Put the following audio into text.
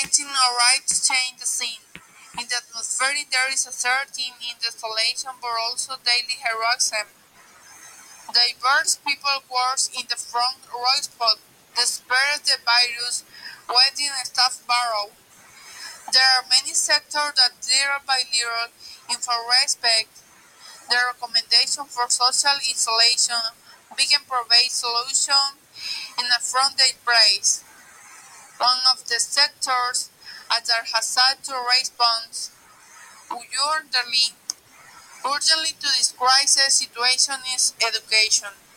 COVID-19 arrived to change the scene. In the atmosphere there is a certain in desolation but also daily heroism. Diverse people work in the front row spot. The spread of the virus waiting staff borrow. There are many sectors that little by little, in for respect, the recommendation for social isolation begin provide solution in a front they praise. One of the sectors that has had to respond urgently to this crisis situation is education.